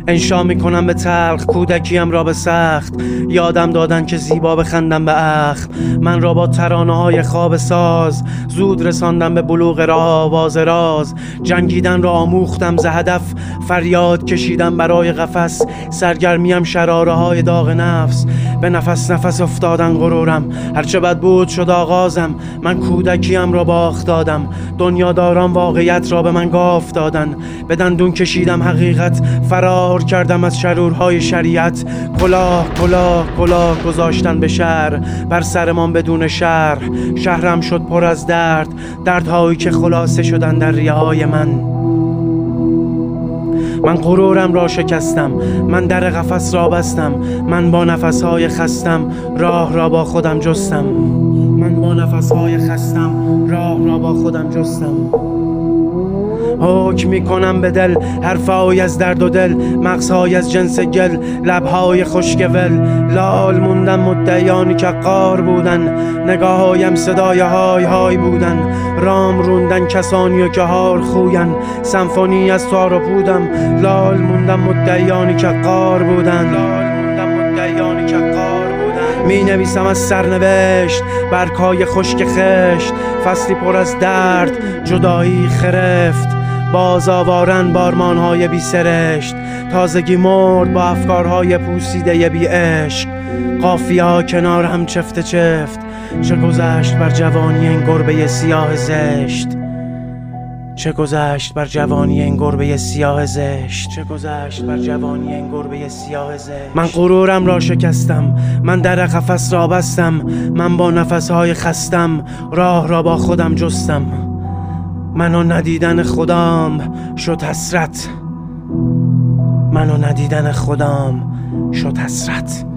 انشا میکنم به تلخ کودکیم را به سخت. یادم دادن که زیبا بخندم به اخم. من را با ترانه های خواب ساز زود رساندم به بلوغ راه آواز راز. جنگیدن را آموختم ز هدف، فریاد کشیدم برای قفس. سرگرمیم شراره های داغ نفس، به نفس نفس افتادن غرورم. هرچه بد بود شد آغازم، من کودکیم را باخت دادم. دنیاداران واقعیت را به من گاف دادن. به دندون کشیدم حقیقت، فرار کردم از شرورهای شریعت. کلاه کلاه کلاه گذاشتن به شهر، بر سرمان بدون شرح. شهرم شد پر از درد، دردهایی که خلاصه شدن در ریه‌های من. من غرورم را شکستم، من در قفس را بستم. من با نفسهای خستم راه را با خودم جستم. من با نفسهای خستم راه را با خودم جستم. حکم میکنم به دل، حرفهای از درد و دل، مغزهای از جنس گل، لبهای خشک ول. لال موندن مدعیانی که قار بودن، نگاهایم صدای های های بودن. رام روندن کسانی که هار خوین، سمفونی از تار و پودم. لال موندن مدعیانی که قار بودن، لال موندن مدعیانی که قار بودن. می نویسم از سرنوشت برگ‌های خشک خشت، فصلی پر از درد، جدایی خرفت. باز آوارن بارمانهای بی سرشت، تازگی مرد با افکارهای پوسیده بی عشق. قافیه ها کنار هم چفت چفت، چه گذشت بر جوانی این گربه سیاه زشت. چه گذشت بر جوانی این گربه سیاه زشت. چه گذشت بر جوانی این گربه سیاه زشت. من غرورم را شکستم، من در قفس را بستم. من با نفسهای خستم راه را با خودم جستم. منو ندیدن خودم شد حسرت، منو ندیدن خودم شد حسرت.